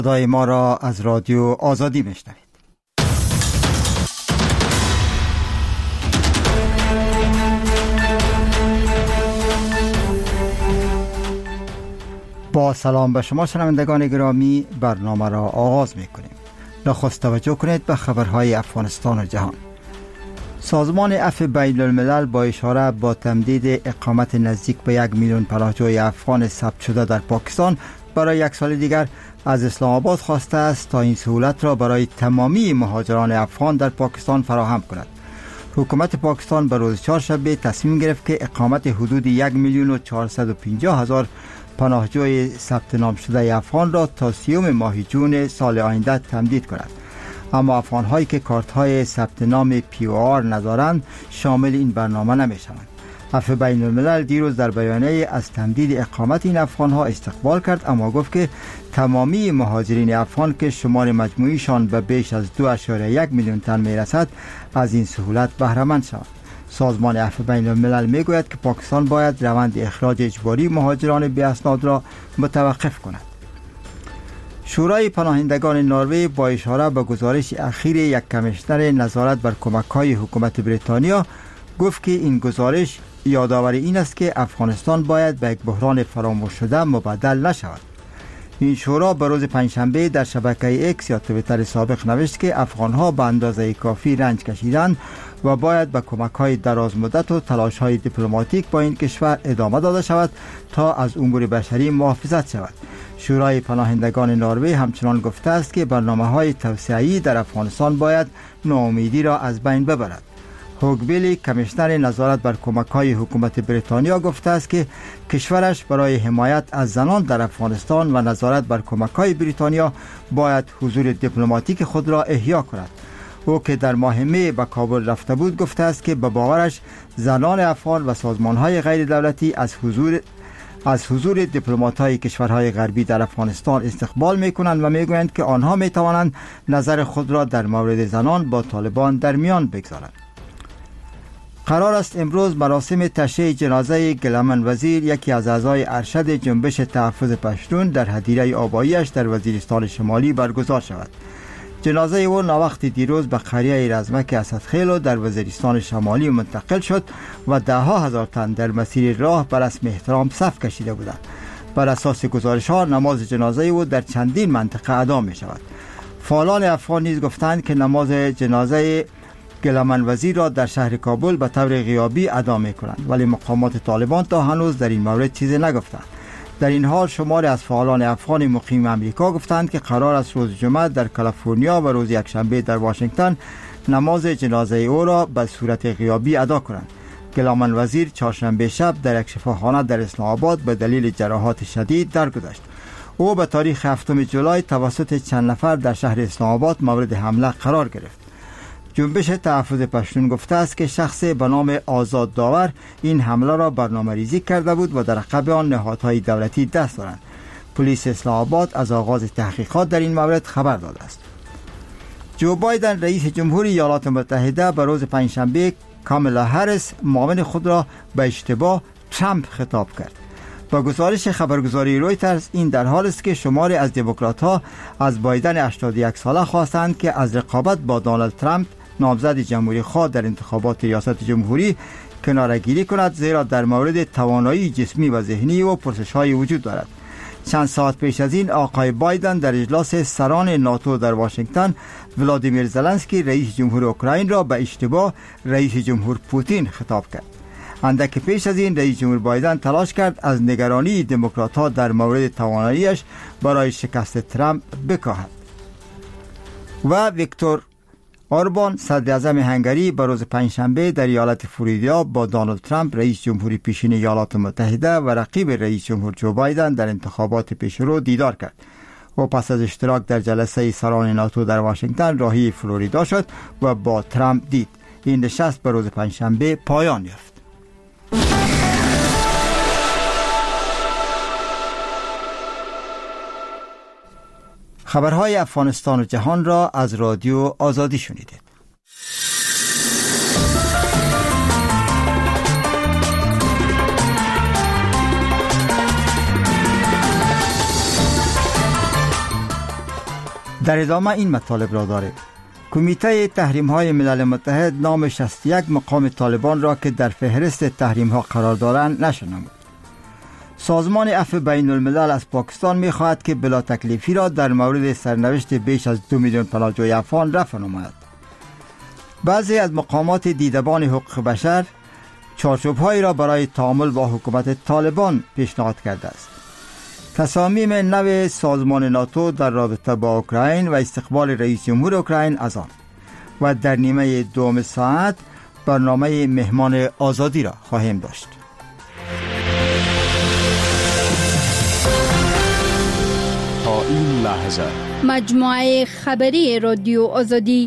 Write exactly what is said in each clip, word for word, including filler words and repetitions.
صدای ما را از رادیو آزادی میشنوید. با سلام به شما شنوندگان گرامی، برنامه را آغاز میکنیم. نخست توجه کنید به خبرهای افغانستان و جهان. سازمان عفو بین الملل با اشاره با تمدید اقامت نزدیک به یک میلیون پناهجوی افغان ثبت شده در پاکستان برای یک سال دیگر از اسلام آباد خواسته است تا این سهولت را برای تمامی مهاجران افغان در پاکستان فراهم کند. حکومت پاکستان به روز چهارشنبه تصمیم گرفت که اقامت حدود یک میلیون و چهارصد و پنجاه هزار پناهجوی ثبت نام شده افغان را تا سیوم ماه جون سال آینده تمدید کند. اما افغان هایی که کارت های ثبت نام پی او آر ندارند شامل این برنامه نمی شوند. عفو بین الملل دیروز در بیانیه از تمدید اقامت این افغان ها استقبال کرد، اما گفت که تمامی مهاجرین افغان که شمار مجموعیشان به بیش از دو اعشاریه یک میلیون تن می رسد از این سهولت بهره مند شوند. سازمان عفو بین الملل می گوید که پاکستان باید روند اخراج اجباری مهاجران بی اسناد را متوقف کند. شورای پناهندگان نروژ با اشاره به گزارش اخیر یک کمیشنر نظارت بر کمک‌های حکومت بریتانیا گفت که این گزارش یادآور این است که افغانستان باید به یک بحران فراموش شده مبدل نشود. این شورا به روز پنجشنبه در شبکه اکس یا توییتر سابق نوشت که افغان‌ها به اندازه کافی رنج کشیدند و باید به کمک‌های دراز مدت و تلاش‌های دیپلماتیک با این کشور ادامه داده شود تا از امور بشری محافظت شود. شورای پناهندگان نروژ همچنان گفته است که برنامه‌های توسعه‌ای در افغانستان باید ناامیدی را از بین ببرد. هوگ بیلی کمیشنر نظارت بر کمک‌های حکومت بریتانیا گفته است که کشورش برای حمایت از زنان در افغانستان و نظارت بر کمک‌های بریتانیا باید حضور دیپلماتیک خود را احیا کند. او که در ماه می به کابل رفته بود گفته است که به باورش زنان افغان و سازمان‌های غیر دولتی از حضور از حضور دیپلمات‌های کشورهای غربی در افغانستان استقبال می‌کنند و می‌گویند که آنها می‌توانند نظر خود را در مورد زنان با طالبان در میان بگذارند. قرار است امروز مراسم تشییع جنازه گلمن وزیر، یکی از اعضای ارشد جنبش تحفظ پشتون، در هدیره آبایی‌اش در وزیرستان شمالی برگزار شود. جنازه او ناوقت دیروز به قریه رزمک اسدخیل در وزیرستان شمالی منتقل شد و ده ها هزار تن در مسیر راه بر رسم احترام صف کشیده بودند. بر اساس گزارش ها نماز جنازه او در چندین منطقه ادا می شود. فعالان افغان نیز گفتند که نماز جنازه گلمن وزیر را در شهر کابل به طور غیابی ادا می کنند، ولی مقامات طالبان تا هنوز در این مورد چیزی نگفتند. در این حال شماری از فعالان افغان مقیم امریکا گفتند که قرار است روز جمعه در کالیفرنیا و روز یکشنبه در واشنگتن نماز جنازه او را به صورت غیابی ادا کنند. گلمن وزیر چهارشنبه شب در یک شفاخانه در اسلام آباد به دلیل جراحات شدید درگذشت. او به تاریخ هفتم جولای توسط چند نفر در شهر اسلام آباد مورد حمله قرار گرفت. جنبش تحفظ پشتون گفته است که شخص به نام آزاد داور این حمله را برنامه ریزی کرده بود و در عقب آن نهادهای دولتی دست دارند. پلیس اسلام آباد از آغاز تحقیقات در این مورد خبر داده است. جو بایدن رئیس جمهوری ایالات متحده به روز پنجشنبه کامالا هریس معاون خود را به اشتباه ترامپ خطاب کرد. با گزارش خبرگزاری رویترز این در حال است که شماری از دموکرات‌ها از بایدن هشتاد و یک ساله خواستند که از رقابت با دونالد ترامپ نامزد جمهوری خواه در انتخابات ریاست جمهوری کناره‌گیری کند، زیرا در مورد توانایی جسمی و ذهنی و پرسش‌های وجود دارد. چند ساعت پیش از این آقای بایدن در اجلاس سران ناتو در واشنگتن ولادیمیر زلنسکی رئیس جمهور اوکراین را به اشتباه رئیس جمهور پوتین خطاب کرد. اندک پیش از این رئیس جمهور بایدن تلاش کرد از نگرانی دموکرات‌ها در مورد تواناییش برای شکست ترامپ بکاهد. و ویکتور اوربان صدر اعظم هنگری به روز پنجشنبه در ایالت فلوریدا با دونالد ترامپ رئیس جمهوری پیشین ایالات متحده و رقیب رئیس جمهور جو بایدن در انتخابات پیشرو دیدار کرد. او پس از اشتراک در جلسه سران ناتو در واشنگتن راهی فلوریدا شد و با ترامپ دید. این نشست به روز پنجشنبه پایان یافت. خبرهای افغانستان و جهان را از رادیو آزادی شنیدید. در ادامه این مطالب را داریم. کمیته تحریم های ملل متحد نام شصت و یک مقام طالبان را که در فهرست تحریم ها قرار دارند نشر نمود. سازمان عفو بین الملل از پاکستان می خواهد که بلا تکلیفی را در مورد سرنوشت بیش از دو میلیون پناهجوی افغان رفع نماید. بعضی از مقامات دیدبان حقوق بشر چارچوب‌هایی را برای تعامل با حکومت طالبان پیشنهاد کرده است. تصامیم نو سازمان ناتو در رابطه با اوکراین و استقبال رئیس جمهور اوکراین از آن و در نیمه دوم ساعت برنامه مهمان آزادی را خواهیم داشت. تا این لحظه مجموعه خبری رادیو آزادی.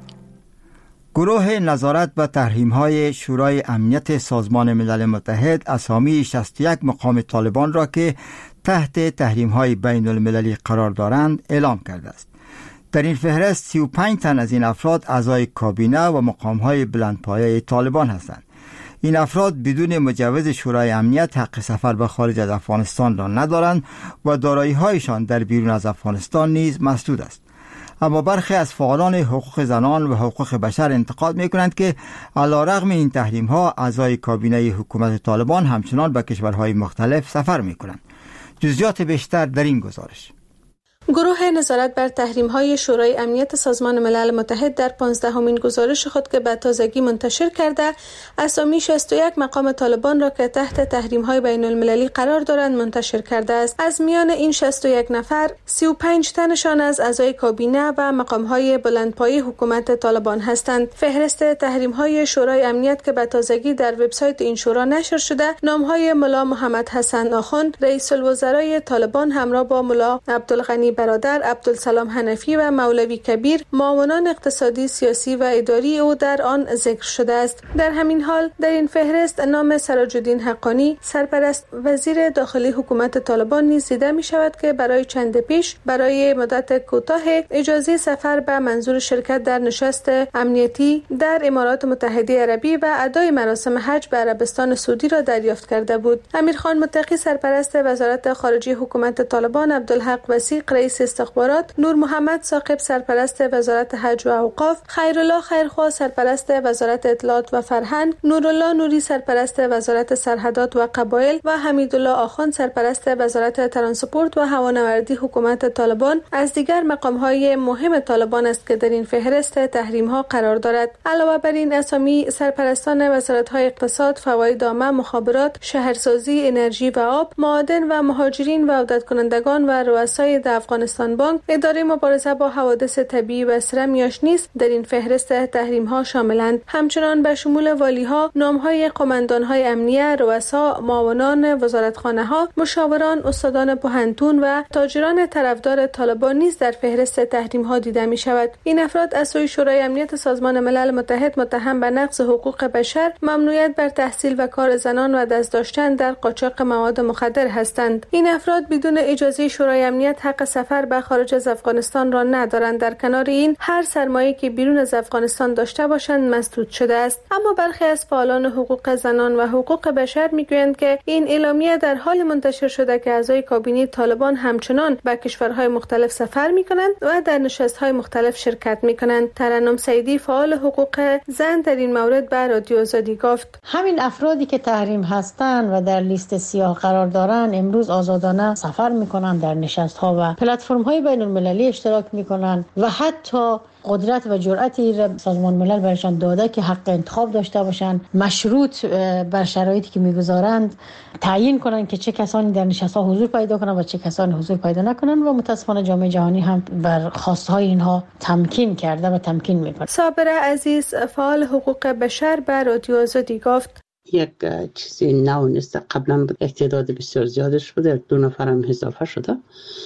گروه نظارت و تحریم‌های شورای امنیت سازمان ملل متحد اسامی شصت و یک مقام طالبان را که تحت تحریم‌های بین المللی قرار دارند اعلام کرده است. در این فهرست سی و پنج تن از این افراد اعضای کابینه و مقام‌های بلندپایه طالبان هستند. این افراد بدون مجوز شورای امنیت حق سفر به خارج از افغانستان را ندارند و دارایی‌هایشان در بیرون از افغانستان نیز مسدود است. اما برخی از فعالان حقوق زنان و حقوق بشر انتقاد می‌کنند که علیرغم این تحریم‌ها اعضای کابینه حکومت طالبان همچنان به کشورهای مختلف سفر می‌کنند. جزئیات بیشتر در این گزارش. گروه نظارت بر تحریم‌های شورای امنیت سازمان ملل متحد در پانزدهمین گزارش خود که به تازگی منتشر کرده، اسامی شصت و یک مقام طالبان را که تحت تحریم‌های بین المللی قرار دارند منتشر کرده است. از میان این شصت و یک نفر، سی و پنج تنشان از اعضای کابینه و مقام‌های بلندپایه حکومت طالبان هستند. فهرست تحریم‌های شورای امنیت که به تازگی در وبسایت این شورا نشر شده، نام‌های ملا محمد حسن آخوند، رئیس الوزرای طالبان همراه با ملا عبدالغنی برادر، عبدالسلام حنفی و مولوی کبیر، معاونان اقتصادی، سیاسی و اداری او در آن ذکر شده است. در همین حال در این فهرست نام سراج الدین حقانی، سرپرست وزیر داخلی حکومت طالبان نیز دیده می شود که برای چند پیش برای مدت کوتاه اجازه سفر به منظور شرکت در نشست امنیتی در امارات متحده عربی و ادای مراسم حج به عربستان سعودی را دریافت کرده بود. امیرخان متقی، سرپرست وزارت خارجه حکومت طالبان، عبدالحق وثیق، رئیس استخبارات، نور محمد ثاقب، سرپرست وزارت حج و اوقاف، خیرالله خیرخواه، سرپرست وزارت اطلاعات و فرهنگ، نورالله نوری، سرپرست وزارت سرحدات و قبایل و حمیدالله آخوند، سرپرست وزارت ترانسپورت و هوانوردی حکومت طالبان از دیگر مقام‌های مهم طالبان است که در این فهرست تحریم‌ها قرار دارد. علاوه بر این اسامی سرپرستان وزارت‌های اقتصاد، فواید عامه، مخابرات، شهرسازی، انرژی و آب، معادن و مهاجرین و عودت کنندگان و رؤسای افغانستان بانک، اداره مبارزه با حوادث طبیعی و سرمیاش نیز در این فهرست تحریم‌ها شاملند. همچنان به شمول والی‌ها، نام‌های قماندان‌های امنیه، رؤسا، معاونان وزارتخانه‌ها، مشاوران، استادان پوهنتون و تاجران طرفدار طالبان نیز در فهرست تحریم‌ها دیده می‌شود. این افراد از سوی شورای امنیت سازمان ملل متحد متهم به نقض حقوق بشر، ممنوعیت بر تحصیل و کار زنان و دست داشتن در قاچاق مواد مخدر هستند. این افراد بدون اجازه شورای امنیت حق سفر به خارج از افغانستان را ندارند. در کنار این، هر سرمایه‌ای که بیرون از افغانستان داشته باشند مسدود شده است. اما برخی از فعالان حقوق زنان و حقوق بشر میگویند که این اعلامیه در حال منتشر شده که اعضای کابینه طالبان همچنان به کشورهای مختلف سفر میکنند و در نشست‌های مختلف شرکت میکنند. ترنم سعیدی، فعال حقوق زن، در این مورد به رادیو آزادی گفت: همین افرادی که تحریم هستند و در لیست سیاه قرار دارند امروز آزادانه سفر میکنند، در نشست‌ها و پلتفرم‌های بین المللی اشتراک میکنن و حتی قدرت و جرأتی را سازمان ملل برشان داده که حق انتخاب داشته باشند، مشروط بر شرایطی که میگذارند تعیین کنند که چه کسانی در نشست‌ها حضور پیدا کنند و چه کسانی حضور پیدا نکنند و متاسفانه جامعه جهانی هم بر خواست‌های اینها تمکین کرده و تمکین میکنه. صابر عزیز، فعال حقوق بشر، به رادیو آزادی گفت: یک چیزی نو نیست. قبلا اعتداد بسیار زیادش بوده، دو نفر هم اضافه شده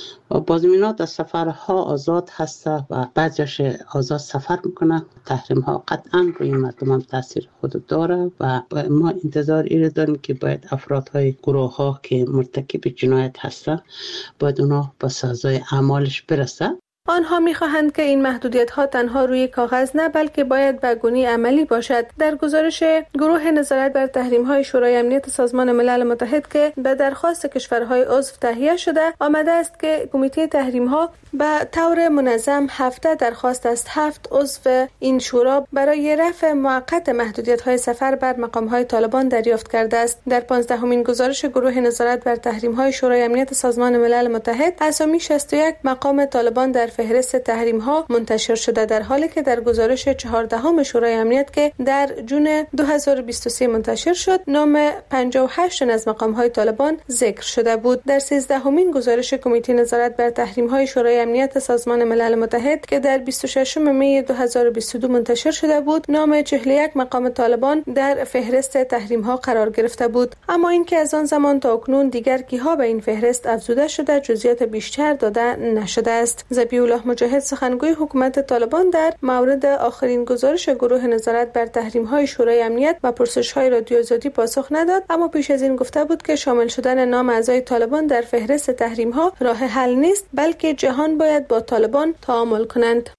و بازمینات از سفرها آزاد هسته و بعضیش آزاد سفر میکنه. تحریم ها قطعا روی مردم هم تاثیر خود داره و ما انتظار ایره داریم که باید افرادهای گروه ها که مرتکب جنایت هسته باید اونا با سزای اعمالش برسه. آنها می‌خواهند که این محدودیت‌ها تنها روی کاغذ نه بلکه باید به گونه عملی باشد. در گزارش گروه نظارت بر تحریم‌های شورای امنیت سازمان ملل متحد که به درخواست کشورهای عضو تهیه شده آمده است که کمیته تحریم‌ها به طور منظم هفته درخواست از هفت عضو این شورا برای رفع موقت محدودیت‌های سفر بر مقام‌های طالبان دریافت کرده است. در پانزدهمین گزارش گروه نظارت بر تحریم‌های شورای امنیت سازمان ملل متحد اسامی شصت و یک مقام طالبان در فهرست تحریم‌ها منتشر شده، در حالی که در گزارش چهاردهم شورای امنیت که در جون دو هزار و بیست و سه منتشر شد نام پنجاه و هشت از مقام‌های طالبان ذکر شده بود. در سیزدهمین گزارش کمیته نظارت بر تحریم‌های شورای امنیت سازمان ملل متحد که در بیست و ششم می دو هزار و بیست و دو منتشر شده بود نام چهل و یک مقام طالبان در فهرست تحریم‌ها قرار گرفته بود، اما اینکه از آن زمان تا اکنون دیگر کیها به این فهرست افزوده شده جزئیات بیشتر داده نشده است. ذبیح الله مجاهد سخنگوی حکومت طالبان در مورد آخرین گزارش گروه نظارت بر تحریم‌های شورای امنیت و پرسش‌های رادیو آزادی پاسخ نداد، اما پیش از این گفته بود که شامل شدن نام اعضای طالبان در فهرست تحریم‌ها راه حل نیست، بلکه جهان باید با طالبان تعامل کنند.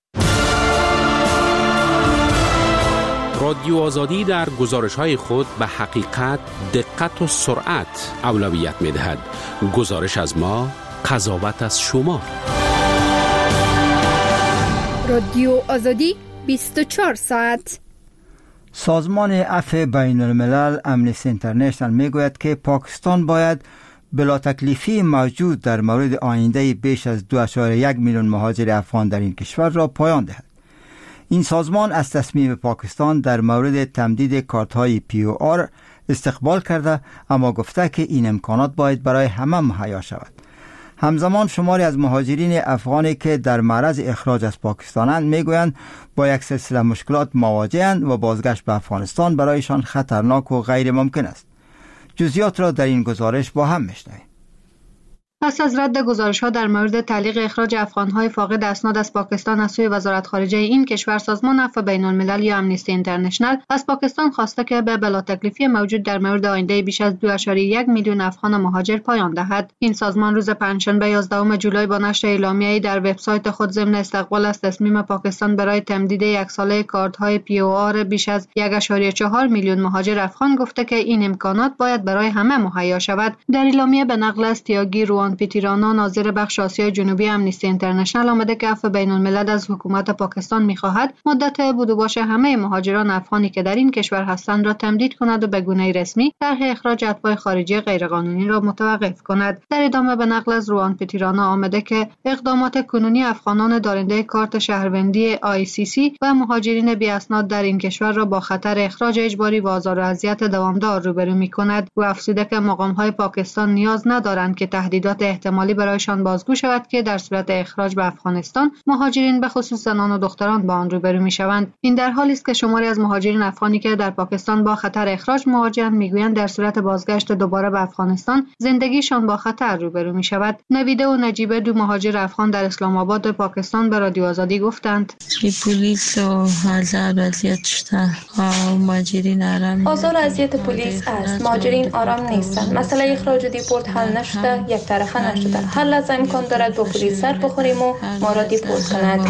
رادیو آزادی در گزارش‌های خود به حقیقت، دقت و سرعت اولویت می‌دهد. گزارش از ما، قضاوت از شما. رادیو آزادی بیست و چهار ساعت. سازمان عفو بین الملل امنیستی اینترنشنال میگوید که پاکستان باید بلا تکلیفی موجود در مورد آینده بیش از دو ممیز یک میلیون مهاجر افغان در این کشور را پایان دهد. این سازمان از تصمیم پاکستان در مورد تمدید کارت‌های پی او آر استقبال کرده، اما گفته که این امکانات باید برای همه مهیا شود. همزمان شماری از مهاجرین افغانی که در معرض اخراج از پاکستانند میگویند با یک سلسله مشکلات مواجه‌اند و بازگشت به افغانستان برایشان خطرناک و غیر ممکن است. جزئیات را در این گزارش با هم میشنویم. پس از رد گزارش‌ها در مورد تعلیق اخراج افغان‌های فاقد اسناد از پاکستان از سوی وزارت خارجه این کشور، سازمان عفو بین الملل یا امنیستی اینترنشنال از پاکستان خواسته که به بلا تکلیفی موجود در مورد آینده بیش از دو ممیز یک میلیون افغان مهاجر پایان دهد. این سازمان روز پنجشنبه یازدهم جولای با نشر اعلامیه‌ای در وبسایت خود ضمن استقبال از تصمیم پاکستان برای تمدید یک ساله کارت‌های پی او آر بیش از یک ممیز چهار میلیون مهاجر افغان گفته که این امکانات باید برای همه مهیا شود. در اعلامیه به نقل از تیاگی روان پیتیرانا، ناظر بخش آسیای جنوبی امنیستی اینترنشنال، آمده که عفو بین الملل از حکومت پاکستان می‌خواهد مدت بود و باش همه مهاجران افغانی که در این کشور هستند را تمدید کند و به گونه رسمی طرح اخراج اتباع خارجی غیرقانونی را متوقف کند. در ادامه به نقل از روان پیتیرانا آمده که اقدامات کنونی افغانان دارنده کارت شهروندی آی سی سی و مهاجرین بی اسناد در این کشور را با خطر اخراج اجباری و آزار و اذیت دوامدار روبرو می‌کند. او افزوده که مقام‌های پاکستان نیاز ندارند که تهدیدات احتمالی برایشان بازگو شود که در صورت اخراج به افغانستان مهاجرین به خصوص زنان و دختران با آن روبرو می‌شوند. این در حالی است که شماری از مهاجرین افغانی که در پاکستان با خطر اخراج مواجه‌اند می‌گویند در صورت بازگشت دوباره به افغانستان زندگیشان با خطر روبرو می‌شود. نویده و نجیبه، دو مهاجر افغان در اسلام آباد پاکستان به رادیو آزادی گفتند: پلیس و آزار اذیت شده، مهاجرین آرام آزار و اذیت پلیس است. مهاجرین آرام نیستند. مسئله اخراج و دیپورت حل نشده، یک طرفه نشده. هر لحظه امکان دارد با پلیس سر بخوریم و ما را دیپورت کند.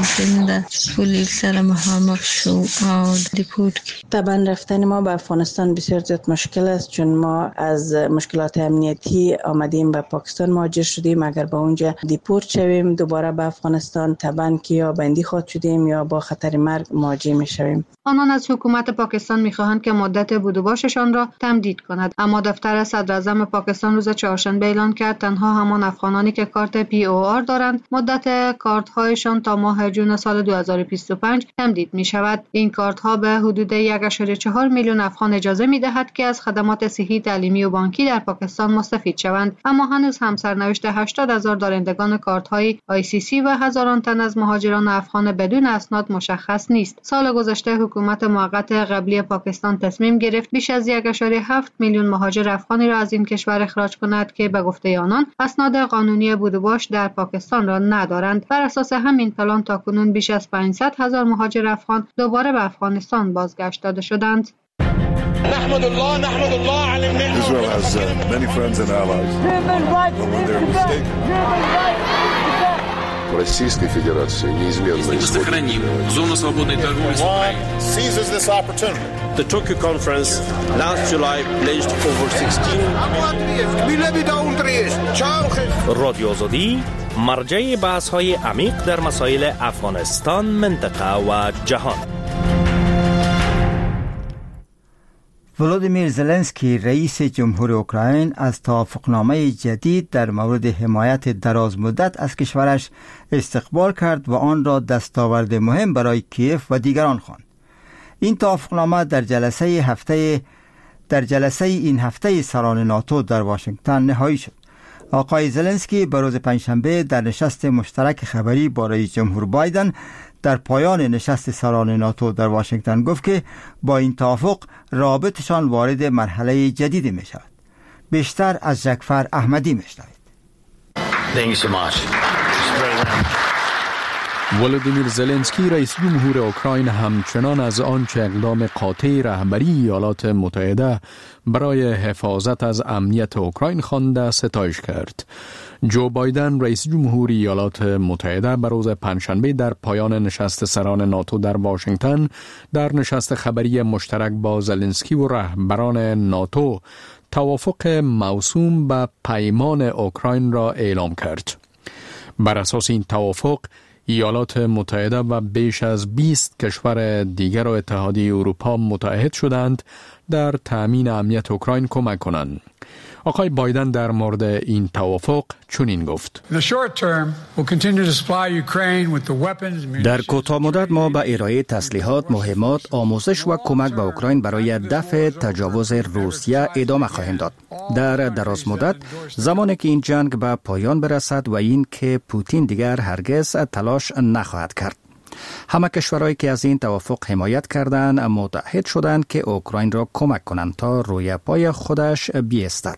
پلیس سر محامق شو دیپورت. طبعا رفتن ما به افغانستان بسیار زیاد مشکل است، چون ما از مشکلات امنیتی آمدیم به پاکستان مهاجر شدیم. اگر به اونجا دیپورت شویم دوباره به افغانستان، طبعا که یا بندی خواهد شدیم یا با خطر مرگ مواجه میشویم. آنان از حکومت پاکستان میخواهند که مدت بود و باششان را تمدید کند، اما دفتر صدر اعظم پاکستان روز چهارشنبه اعلان کرد تنها همان افغانانی که کارت پی او آر دارند مدت کارت هایشان تا ماه جون سال دو هزار و بیست و پنج تمدید می شود. این کارت ها به حدود یک ممیز چهار میلیون افغان اجازه می دهد که از خدمات صحی، تعلیمی و بانکی در پاکستان مستفید شوند، اما هنوز هم سرنوشت هشتاد هزار دارندگان کارت های آی سی سی و هزاران تن از مهاجران افغان بدون اسناد مشخص نیست. سال گذشته حکومت موقت قبلی پاکستان تصمیم گرفت بیش از یک ممیز هفت میلیون مهاجر افغانی را از این کشور اخراج کند که به گفته آنان اسناد قانونی بود و باش در پاکستان را ندارند. بر اساس همین پلان تاکنون بیش از پانصد هزار مهاجر افغان دوباره به افغانستان بازگشت داده شدند. نحمد الله نحمد الله على النعمة. Israel has uh, many friends and allies. Human rights. But when they're mistaken. Российской Федерации неизменно мы сохраним зону свободной торговли с Украиной. The Tokyo Conference last July pledged over sixteen. رادیو آزادی مرجع بحث‌های عمیق در مسائل افغانستان، منطقه و جهان. ولودیمیر زلنسکی رئیس جمهور اوکراین از توافقنامه جدید در مورد حمایت دراز مدت از کشورش استقبال کرد و آن را دستاورد مهم برای کیف و دیگران خواند. این توافقنامه در جلسه هفته در جلسه این هفته سران ناتو در واشنگتن نهایی شد. آقای زلنسکی به روز پنجشنبه در نشست مشترک خبری با رئیس جمهور بایدن در پایان نشست سران ناتو در واشنگتن گفت که با این توافق رابطشان وارد مرحله جدیدی می شود. بیشتر از جعفر احمدی می شنوید. ولودیمیر زلنسکی رئیس جمهور اوکراین همچنان از آنچه اقدام قاطع رهبری ایالات متحده برای حفاظت از امنیت اوکراین خوانده ستایش کرد. جو بایدن رئیس جمهور ایالات متحده به روز پنجشنبه در پایان نشست سران ناتو در واشنگتن در نشست خبری مشترک با زلنسکی و رهبران ناتو توافق موسوم به پیمان اوکراین را اعلام کرد. بر اساس این توافق ایالات متحده و بیش از بیست کشور دیگر و اتحادیه اروپا متحد شدند در تأمین امنیت اوکراین کمک کنند. آقای بایدن در مورد این توافق چنین گفت: در کوتاه مدت ما به ارائه تسلیحات، مهمات، آموزش و کمک به اوکراین برای دفع تجاوز روسیه ادامه خواهیم داد. در دراز مدت، زمانی که این جنگ به پایان برسد و این که پوتین دیگر هرگز تلاش نخواهد کرد. همه کشورهایی که از این توافق حمایت کردند متحد شدند که اوکراین را کمک کنند تا روی پای خودش بیستد.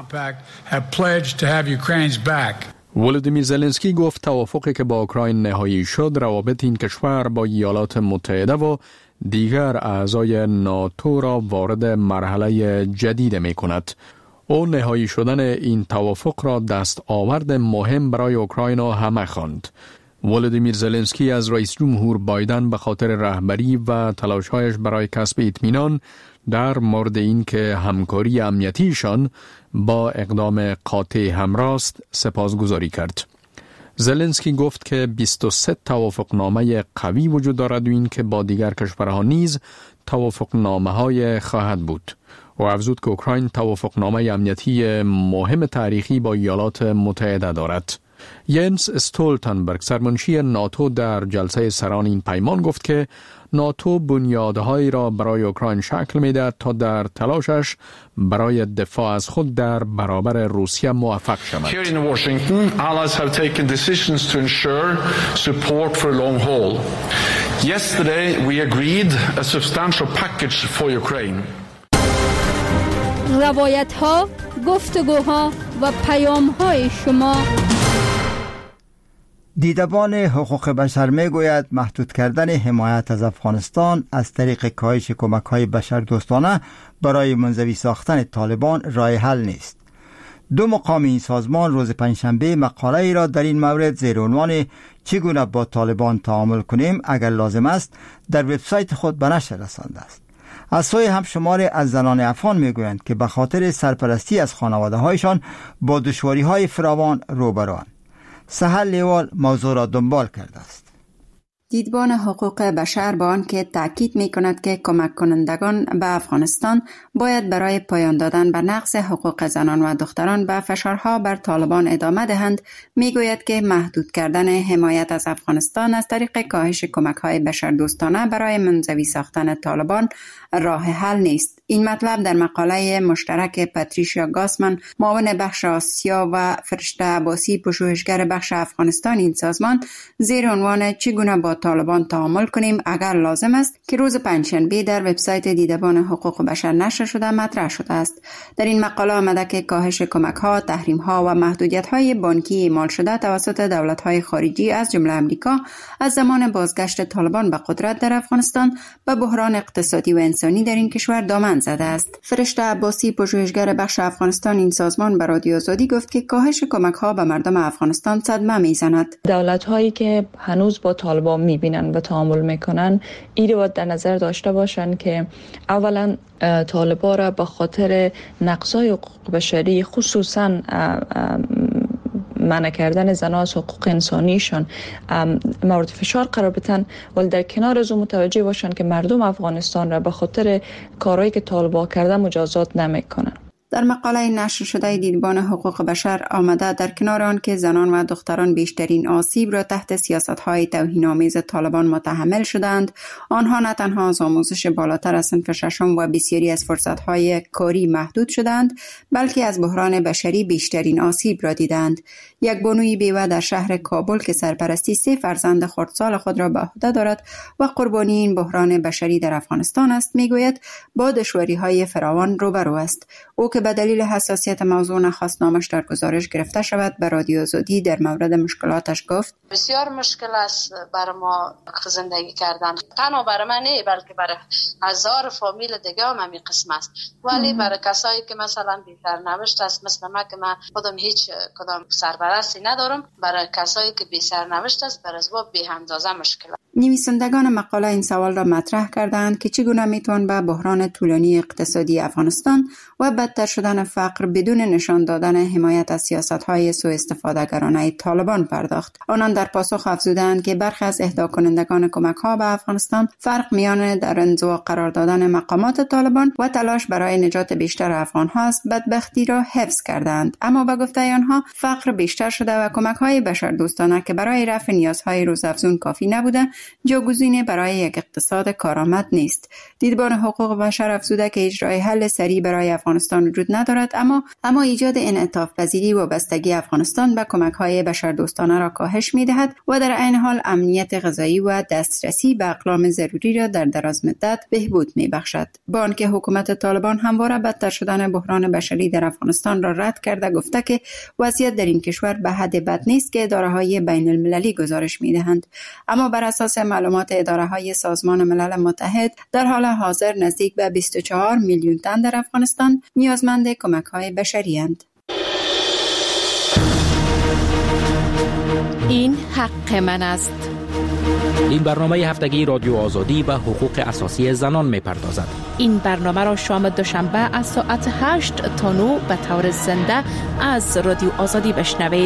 ولودیمیر زلنسکی گفت توافقی که با اوکراین نهایی شد روابط این کشور با ایالات متحده و دیگر اعضای ناتو را وارد مرحله جدید می کند. او نهایی شدن این توافق را دست آورد مهم برای اوکراین همه خواند. ولودیمیر زلنسکی از رئیس جمهور بایدن به خاطر رهبری و تلاش‌هایش برای کسب اطمینان در مورد این که همکاری امنیتیشان با اقدام قاطع همراست سپاسگزاری کرد. زلنسکی گفت که بیست و سه توافقنامه قوی وجود دارد و این که با دیگر کشورها نیز توافقنامه‌های خواهد بود. و افزود که اوکراین توافقنامه امنیتی مهم تاریخی با ایالات متحده دارد. ینس استولتنبرگ سرمنشی ناتو در جلسه سران این پیمان گفت که ناتو بنیادهایی را برای اوکراین شکل می‌دهد تا در تلاشش برای دفاع از خود در برابر روسیه موفق شود. Here in Washington, allies have taken decisions to ensure support for a long haul. Yesterday we agreed a substantial package for Ukraine. روایت‌ها، گفتگوها و پیام‌های شما. دیدبان حقوق بشر می گوید محدود کردن حمایت از افغانستان از طریق کاهش کمک‌های بشردوستانه برای منزوی ساختن طالبان راه حل نیست. دو مقام این سازمان روز پنجشنبه مقاله ای را در این مورد زیر عنوان چگونه با طالبان تعامل کنیم اگر لازم است در وبسایت خود به نشر رسانده است. از سوی هم شماری از زنان افغان میگویند که به خاطر سرپرستی از خانواده هایشان با دشواری های فراوان روبروند. سهل لیوال موضوع را دنبال کرده است. دیدبان حقوق بشر با آن که تاکید می کند که کمک کنندگان به افغانستان باید برای پایان دادن به نقض حقوق زنان و دختران به فشارها بر طالبان ادامه دهند، می گوید که محدود کردن حمایت از افغانستان از طریق کاهش کمک‌های بشردوستانه برای منزوی ساختن طالبان راه حل نیست. این مطلب در مقاله مشترک پاتریشیا گاسمن، معاون بخش آسیا، و فرشته عباسی، پژوهشگر بخش افغانستان این سازمان، زیر عنوان چگونه با طالبان تعامل کنیم اگر لازم است که روز پنجشنبه در وبسایت دیدبان حقوق بشر نشر شده مطرح شده است. در این مقاله آمده که کاهش کمک‌ها، تحریم‌ها و محدودیت‌های بانکی اعمال شده توسط دولت‌های خارجی از جمله آمریکا از زمان بازگشت طالبان به قدرت در افغانستان به بحران اقتصادی و انسانی در این کشور دامن زده است. فرشته عباسی، پژوهشگر بخش افغانستان این سازمان به رادیو آزادی گفت که کاهش کمک‌ها به مردم افغانستان صدمه می‌زند. دولت‌هایی که هنوز با طالبان می‌بینن و تعامل می‌کنن، این رو در نظر داشته باشن که اولا طالبان را به خاطر نقض‌های حقوق بشری، خصوصاً منع کردن زنان از حقوق انسانیشان مورد فشار قرار بدن، ولی در کنار از اون متوجه باشن که مردم افغانستان را به خاطر کارهایی که طالبان کرده مجازات نمیکنن. در مقاله نشر شده دیدبان حقوق بشر آمده در کنار آن که زنان و دختران بیشترین آسیب را تحت سیاست‌های توهین‌آمیز طالبان متحمل شدند، آنها نه تنها از آموزش بالاتر از صنف ششم و بسیاری از فرصت‌های کاری محدود شدند، بلکه از بحران بشری بیشترین آسیب را دیدند. یک بانوی بیوه در شهر کابل که سرپرستی سه فرزند خردسال خود را به عهده دارد و قربانی این بحران بشری در افغانستان است، میگوید با دشواری‌های فراوان روبرو است. او که به دلیل حساسیت موضوع نخواست نامش در گزارش گرفته شود، به رادیو آزادی در مورد مشکلاتش گفت: بسیار مشکل است برای ما زندگی کردن، تنها برای من نه بلکه برای هزار فامیل دیگه هم همین قسم است. ولی برای کسایی که مثلا بی سرنوشت است مثل من که من خودم هیچ کدام سرپرستی ندارم، برای کسایی که بی سرنوشت است برای ما بی اندازه مشکل است. نویسندگان مقاله این سوال را مطرح کردند که چگونه میتوان به بحران طولانی اقتصادی افغانستان و بدتر شدن فقر بدون نشان دادن حمایت از سیاست‌های سوء استفاده‌گرانه طالبان پرداخت. آنان در پاسخ افزودند که برخی از اهدا کنندگان کمک‌ها به افغانستان فرق میان در انزوا قرار دادن مقامات طالبان و تلاش برای نجات بیشتر افغان‌ها است، بدبختی را حفظ کردند. اما به گفته آنها فقر بیشتر شده و کمک‌های بشردوستانه که برای رفع نیازهای روزافزون کافی نبوده، جاگزینی برای یک اقتصاد کارآمد نیست. دیدبان حقوق بشر افزوده که اجرای حل سریع برای افغانستان وجود ندارد، اما اما ایجاد انعطاف پذیری و بستگی افغانستان به کمک‌های بشردوستانه را کاهش می‌دهد و در عین حال امنیت غذایی و دسترسی به اقلام ضروری را در دراز مدت بهبود می‌بخشد. با آنکه حکومت طالبان همواره بدتر شدن بحران بشری در افغانستان را رد کرده، گفته که وضعیت در این کشور به حد بد نیست که اداره‌های بین‌المللی گزارش می‌دهند. اما بر اساس معلومات اداره‌های سازمان ملل متحد در حال حاضر نزدیک به بیست و چهار میلیون تن در افغانستان نیازمند کمک‌های بشری اند. این حق من است. این برنامه هفتگی رادیو آزادی به حقوق اساسی زنان می‌پردازد. این برنامه را شام دوشنبه از ساعت هشت تا نه به طور زنده از رادیو آزادی بشنوید.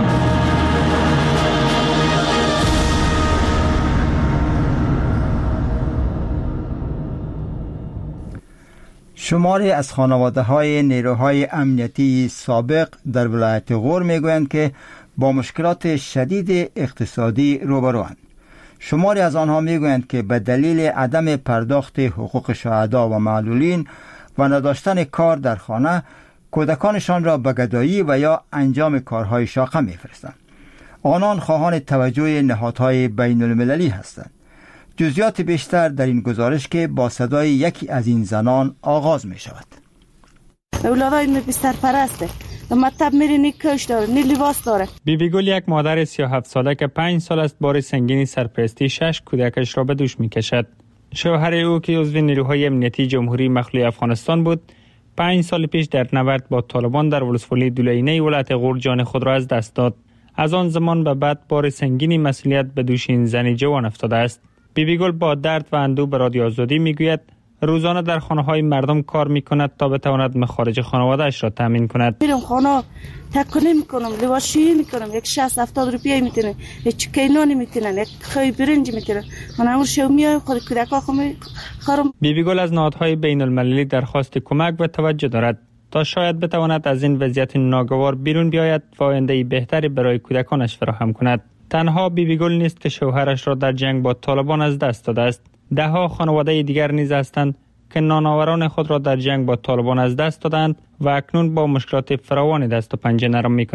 شماری از خانواده های نیروهای امنیتی سابق در ولایت غور میگویند که با مشکلات شدید اقتصادی روبروند. شماری از آنها میگویند که به دلیل عدم پرداخت حقوق شهدا و معلولین و نداشتن کار در خانه، کودکانشان را به گدایی و یا انجام کارهای شاقه میفرستند. آنان خواهان توجه نهادهای بین المللی هستند. جزئیات بیشتر در این گزارش که با صدای یکی از این زنان آغاز می شود. اولادای می بستر پرسته، مطب میره نی کش داره، نی لباس داره. بیبی گل یک مادر سی و هفت ساله که پنج سال است بار سنگین سرپرستی شش کودکش را به دوش می کشد. شوهر او که عضو نیروهای امنیتی جمهوری مخلوع افغانستان بود، پنج سال پیش در نبرد با طالبان در ولسوالی دولینه ولایت غور جان خود را از دست داد. از آن زمان به بعد بار سنگینی مسئولیت به دوش این زن جوان افتاده است. بیبی گل با درد و اندوه به رادیو آزادی میگوید روزانه در خانه های مردم کار میکند تا بتواند مخارج خانواده‌اش را تامین کند. میرم خانه تکونه میکنم، لباسشویی میکنم، یک شصت هفتاد روپیه میتونه، یک کینانی میتونن، یک خوی برنج میتونن. من اون شو میام خود کودکا خو میخورم. بیبی گل از نهادهای بین المللی درخواست کمک و توجه دارد تا شاید بتواند از این وضعیت ناگوار بیرون بیاید و آینده بهتری برای کودکانش فراهم کند. تنها بیبی گل نیست که شوهرش را در جنگ با طالبان از دست داده است. ده ها خانواده دیگر نیز هستند که نانآوران خود را در جنگ با طالبان از دست دادند و اکنون با مشکلات فراوانی دست و پنجه نرم می‌کنند.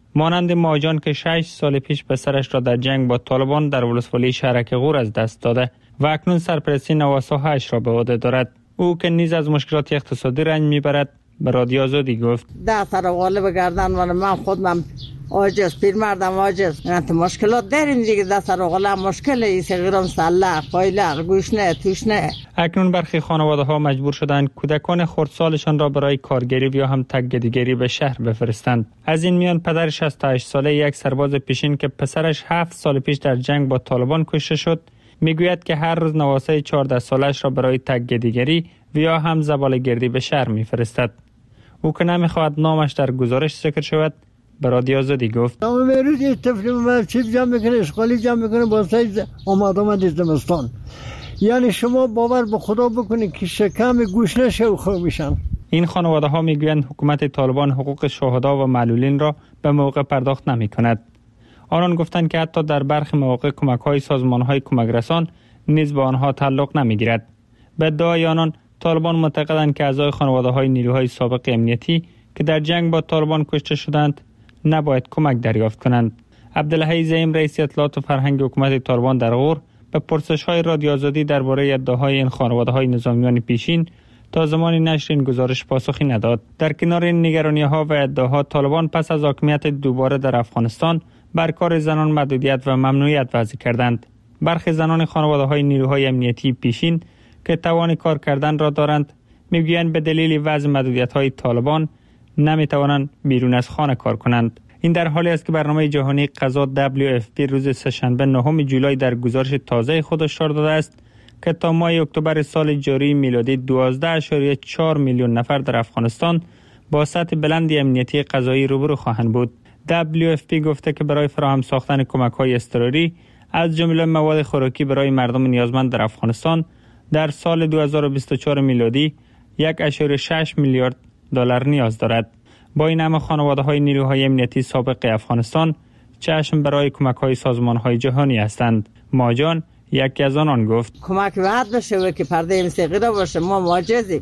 مانند ماجان که شش سال پیش پسرش را در جنگ با طالبان در ولسوالی شهرک غور از دست داده و اکنون سرپرستی نواساهایش را به عهده دارد. او که نیز از مشکلات اقتصادی رنج میبرد به رادیو آزادی گفت: ده سر غالب گردن و من خودم عاجز، پیرمردم عاجز، انت مشکلات داریم دیگه. ده سر غالب مشکل ای صغیران سلق، پایلق، گوشنه، توشنه. اکنون برخی خانواده ها مجبور شدند کودکان خردسالشان را برای کارگری یا هم تگدیگری به شهر بفرستند. از این میان پدر شصت و هشت ساله یک سرباز پیشین که پسرش هفت سال پیش در جنگ با طالبان کشته شد میگوید که هر روز نواسه چهارده سالش را برای تگدیگری یا هم زباله‌گردی به شهر میفرستد. او که نمیخواهد نامش در گزارش ذکر شود به رادیو آزادی گفت: تمام روز این طفل من چیز جمع میکنه، اشغالی جمع میکنه با سایز آمد آمد زمستان. یعنی شما باور به خدا بکنید که شکم گوشنه شو خوب میشن. این خانواده ها میگویند حکومت طالبان حقوق شهدا و معلولین را به موقع پرداخت نمی کند. آنان گفتند که حتی در برخی مواقع کمک های سازمان های کمک رسان نیز به آنها تعلق نمی گیرد. به ادعای آنان طالبان معتقدند که اعضای خانواده های نیروهای سابق امنیتی که در جنگ با طالبان کشته شدند نباید کمک دریافت کنند. عبدالحی زعیم رئیس اطلاعات و فرهنگ حکومت طالبان در غور به پرسش‌های رادیو آزادی درباره ادعاهای این خانواده‌های نظامیان پیشین تا زمان نشر این گزارش پاسخی نداد. در کنار این نگرانی‌ها و ادعاها، طالبان پس از حاکمیت دوباره در افغانستان بر کار زنان محدودیت و ممنوعیت وضع کردند. برخی زنان خانواده‌های نیروهای امنیتی پیشین که توان کار کردن را دارند می‌گویند به دلیل وضع محدودیت‌های طالبان نمی‌توانند بیرون از خانه کار کنند. این در حالی است که برنامه جهانی غذا دبلیو اف پی روز سه‌شنبه نهم جولای در گزارش تازه خود هشدار داده است که تا ماه اکتبر سال جاری میلادی دوازده اشاریه چهار میلیون نفر در افغانستان با سطح بلندی امنیتی غذایی روبرو خواهند بود. دبلیو اف پی گفته که برای فراهم ساختن کمک‌های اضطراری از جمله مواد خوراکی برای مردم نیازمند در افغانستان در سال دو هزار و بیست و چهار میلادی یک اشاریه شش میلیارد دلار نیاز دارد. با این همه خانواده‌های نیروهای امنیتی سابق افغانستان چشم برای کمک‌های سازمان‌های جهانی هستند. ماجان یکی از آنان گفت: کمک وعد بشه که پرده این صغیره باشه، ما معجزیم.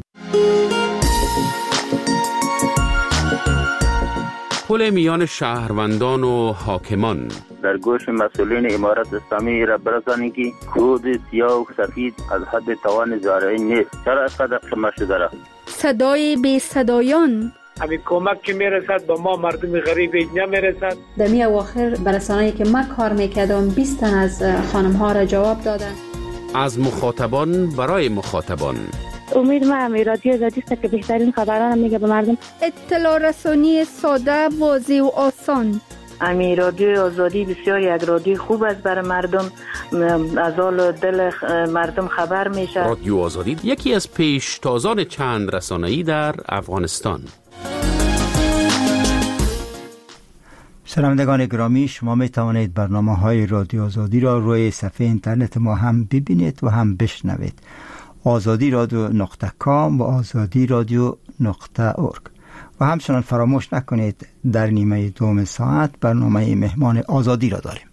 پل میان شهروندان و حاکمان در گوش مسئولین امارت اسلامی را برسانید که کود سیاه و سفید از حد توان زارعی نیست. چرا اینقدر شما شده را؟ صدای بی صدایان همین کمک که میرسد با ما مردم غریب نمیرسد. در می اواخر برسانه‌ای که من کار میکردم بیست تن از خانم ها را جواب دادن. از مخاطبان برای مخاطبان. امید ما همی رادیو آزادی است که بهترین خبران میگه به مردم. اطلاع رسانی ساده، واضح و آسان. امی رادیو آزادی بسیار یک رادیو خوب است برای مردم، از حال دل مردم خبر میشه. رادیو آزادی یکی از پیشتازان چند رسانه‌ای در افغانستان. شنوندگان گرامی، شما می توانید برنامه‌های رادیو آزادی را روی صفحه اینترنت ما هم ببینید و هم بشنوید. آزادی رادیو نقطه کام و آزادی رادیو نقطه اورگ. و همچنان فراموش نکنید در نیمه دوم ساعت برنامه مهمان آزادی را داریم.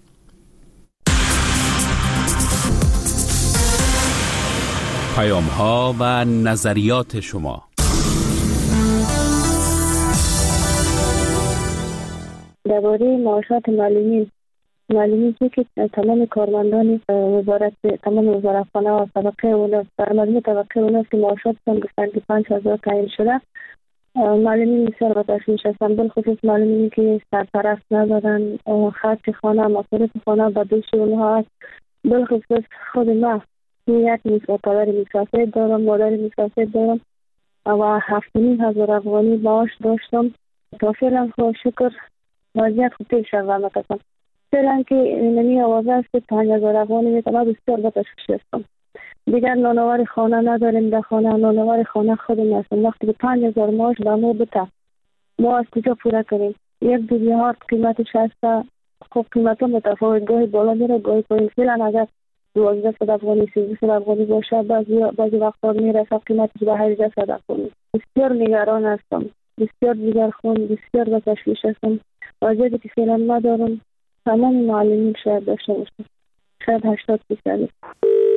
پیام ها و نظریات شما. درباره معاشات معلمین معلمین که تمام کارمندان وزارت تمام وزارتخانه و طبقه اولاد در مجموع طبقه اولاد که معاشاتشان گفتن که پنج هزار تعیین شده، معلمین بسیار به تشویش هستند، بالخصوص معلمینی که سرپرست ندارن، خرج خانه مصارف خانه به دوش اونها است. بالخصوص خود ما یک پدر مسافر دارم، مادر مسافر دارم و هفت نیم هزار افغانی معاش داشتم. تا فعلا خدا شکر وضعیت خوب پیش روان است. فعلا که نمی آوازه است که پنج هزار افغانی میتونم بسیار به تشویش هستم. دیگر نانوار خانه نداریم، در خانه نانوار خانه خودم هستم. وقتی که پنج هزار معاش به ما بده، ما از کجا پوره کنیم؟ یک دو هارد قیمتش هست. خب قیمت ها متفاوت، گاهی بالا میره گاهی پایین. فعلا اگر دوازده صد افغانی سیزده صد افغانی باشه، بعضی بعضی وقتا میرسه قیمتش به هجده صد افغانی. بسیار نگران هستم، بسیار دیگر خون، بسیار به تشویش هستم. وضعیتی که فعلا ندارم تمام معلمین شاید داشته باشم، شاید هشتاد درصد.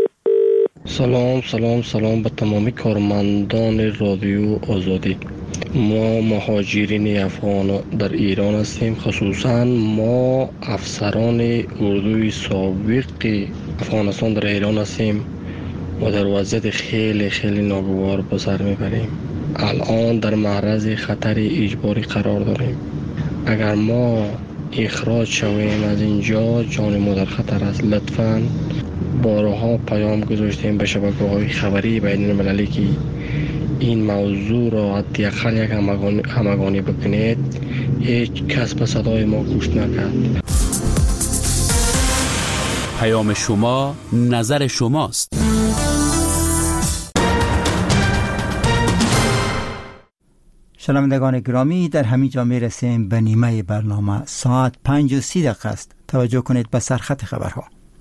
سلام سلام سلام به تمامی کارمندان رادیو آزادی. ما مهاجرین افغان در ایران هستیم. خصوصا ما افسران اردوی سابق افغانستان در ایران هستیم و در وضعیت خیلی خیلی ناگوار به سر میبریم. الان در معرض خطر اجباری قرار داریم. اگر ما اخراج شویم از اینجا جان ما در خطر است. لطفاً بارها پیام گذاشتیم به شبکه‌های خبری بین المللی که این موضوع را حداقل یک همگانی, همگانی بکنید. هیچ کس به صدای ما گوش نکرد. پیام شما، نظر شماست. شنوندگان گرامی، در همین جا می رسیم به نیمه برنامه. ساعت پنج و سی دقیقه است. توجه کنید به سرخط خبرها.